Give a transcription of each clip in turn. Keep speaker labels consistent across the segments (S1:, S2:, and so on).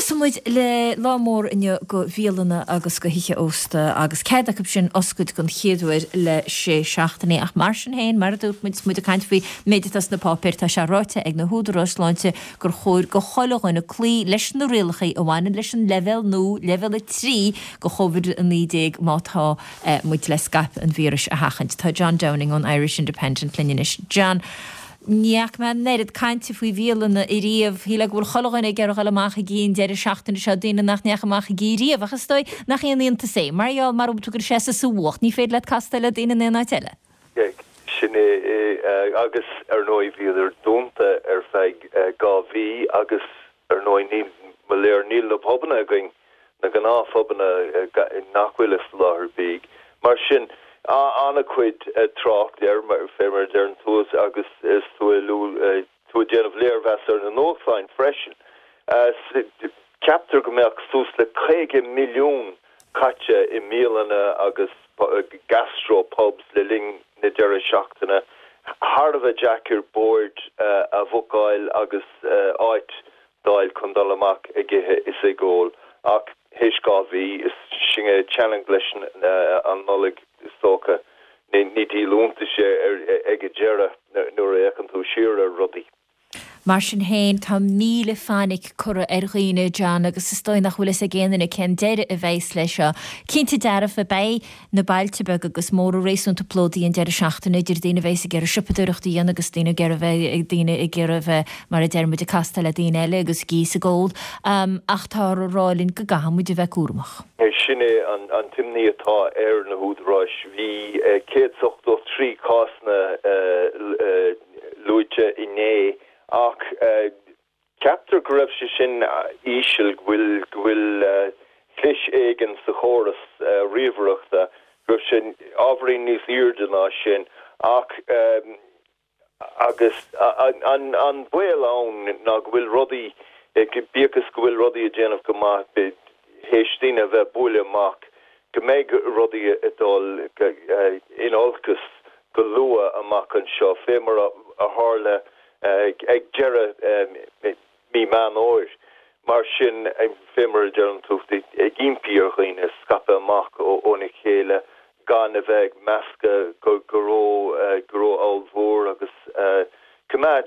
S1: Cosmuid le lámór inne go bhíalana agus go hiiche ósta agus céadach sin oscuid gon chéadúir le sé seachtaí ach mar sin héin mar dút muid a caiint fao méiditas na pápéir tá se ráite ag na húdarrásláinte gur chóir go choileáinna clí leis na rialachaí a bhhaine leis an level nó level 3 go chovid an 90 mátá muid le Skype an víris a hachant. Tá John Downing on Irish Independent Clininis. John, Níach me nerid caiinte faoi bhíalana i riamh híle bhfuil cholaghine ag gearach amach a gíon deidir seachtainna seo daine nach neachamach a gí riamh agus stoi nach íonanta sé. Marall mar tú gur sé sa bhuacht, ní féad le castaile daine na teile.
S2: Sinné agus nóí bhíidir dúnta feig gáhí agus nóí ní léir níl le pobanna going na gan áfobanna nachhfuil is láthir bíg. Mar sin anna cuid trocht mar fémer der an tús agus is tú gen of léir vesser an nóáin freschen. Captar go meach sús le 3 milliún caite I mílana agus gastropubs le ling na deire seachtainna. Har of a jackir board a vocail agus áit dail condolamach a gihe is a goal. Ach Hishgavi is singe challenge leis an nolig stoka ní lúnta sé ag gera nuair an tú siar rudí.
S1: Mar sin héin tá míle fannig cura riine John agus is stoin nach bhfuil a géanana cen deire a bhééis lei seo. Cinnta dearmh a bé na bailtebeg agus mór rééisúnta plódaí an deire seachtainna idir daine bhééis a gur sipadúireachtaí agus daine gur bheith daine i ggurh mar a dermid a castal a daine eile agus gís a ggóil ach tá rálinn go gahamúid a bheith cuaramach.
S2: Sinné an timní atá na húdráis hí 183 cásna luide iné ach captar go raibh sé sin ísisiil ghuiil flis éigen sa chóras riomhreachta go sin ábhraí níos íordaná sin ach agus an bhfuil ann ná bhfuil rudaí bíchas go bhfuil rudaí a déanamh go maith héistína bheith buaile amach go méid rudaí adul inolcas go lua amach an seo fémar a hála ag gera mí man óir mar sin ag fémar dean túchtaí ag impíor chuoine scape amach óna chéile gan a bheith measca goró áilmhór agus cumad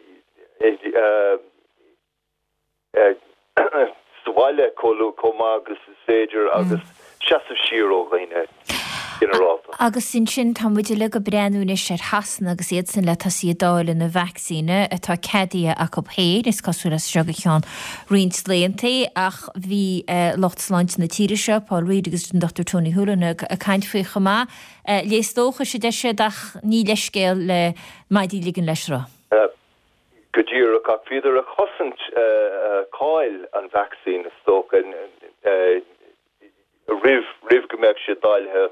S2: Swaile colú comá agus séidir agus seaamh síró chuoine.
S1: Agus sin támuide le go breanúna sé hasna agus iad san le tasí dáil na vaccíne atá cédia a go héir is cosú le seoga cheán rinsléontaí ach bhí lochtslaint na tíiri seo Paul Reid agus Dr. Tony Hoolan a caiint faoi chomá léistócha sé de sé ní leiscéil le maidí ligan leisrá.
S2: Godír a fiidir a chosint cáil an vaccín stocha riv gomeh sé dailthe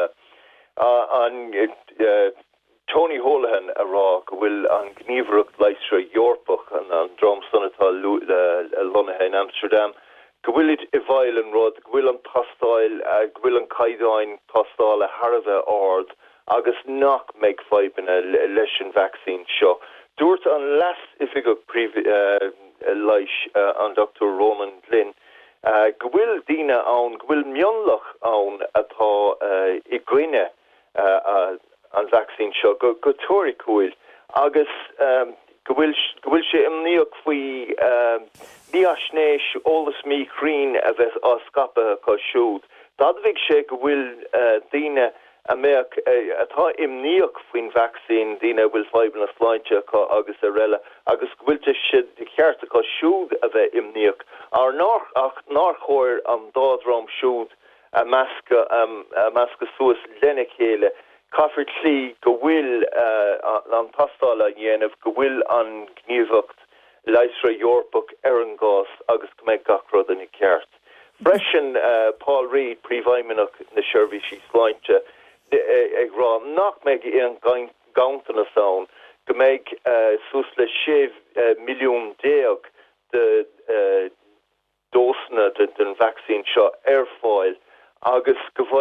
S2: an Tony Holohan a rá go bhfuil an gníomhreacht leisre Eorpach an drom sonnatá lonathe in Amsterdam go bhfuil I bhail an rud go bhfuil an tastáil go bhfuil an caiidáin tastáil a Harbheith ard agus nach méid feibanna leis an vaccín seo. Dúirt an las ifig go leis an Dr. Ronan Glynn go bhfuil díine ann go bhfuil mionlach ann atá I gcuine an vaccín seo go tuairicúil agus go bhfuil sé imníoch faoi ní a snéis ólas mí chrín a bheith á scape có siúd. Dadmhaigh sé go bhfuil díine a méach atá imníoch faoin vaccín díine bhfuil feiban na sláinte agus a réile agus bhfuilte siad de cheartta có siúd a bheith imníoch ar nach chóir an dádrám siúd a measca suas lenne chéile caithfir tlí go bhfuil an tastála dhéanamh go bhfuil an gníomhacht leisre Eorpach ar an gás agus go méid gachrod in I ceart. Freisin Paul Reid príomhhaimimeach na seirbhísí sláinte ag rá nach méid an gauntan a saon go méid sús le 6 milliún déag de dósna den vaccín seo ar fáil agus go bhfuil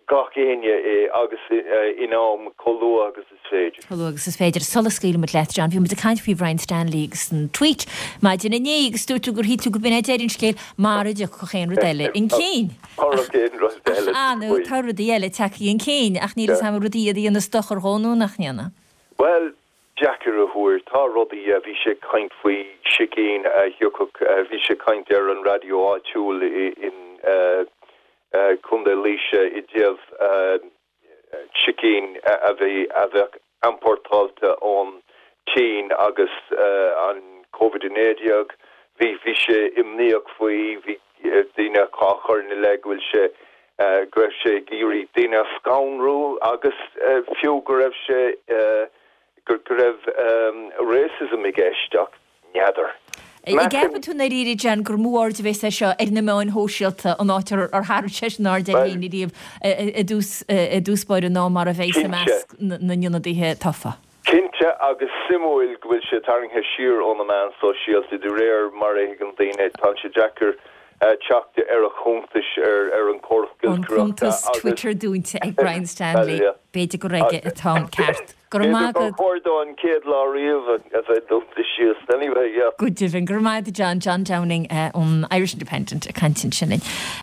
S2: gachéine agus inám choú agus is féidir.
S1: Choú agus is féidir solascíil mit leit John, bhí mu a caiint fao Brian Stanley agus an tweet, má dina né agus stúrtú gur hítú go bin éidirn scéil mar de chochéin rodile in cín. Anú tá rudíile takeí in cín ach nílas ha rudí a dtíana stochar hónú nach neanna.
S2: Well, Jackar a húir tá rodí a bhí sé kaint faoi sicín hiúcach bhí sé kaint ar an radio áitiúil in chunda líise I déobh sicín a bheith importáilta ón tín agus an COVID-19 hí sé imníoch faoi hí duine cáchar na le bhfuil sé gur sé géirí duine scaunrú agus fiú go raibh sé gur raibh racism I gceisteach neadar.
S1: I gceappa tú na ríri Jan gur mór de bheith seo na meáin hóisialta an áitir ar Har seisnar de héine díobh dúspáir ná mar a bhééis na nionadaithe tafa.
S2: Cinnte agus simúil go bhfuil sé tarinthe siúr ón na man sosialta de réir mar an daine tá sé Jackar teachta ar a chuntas ar an chorcail.
S1: An chuntas Twitter dúnta ag Brian Stanley beidir go raige atá ceart.
S2: An céad lá riamh as I don't issues anyway, yeah.
S1: Good divin, gur maid John Downing on Irish Independent a cantin sinning.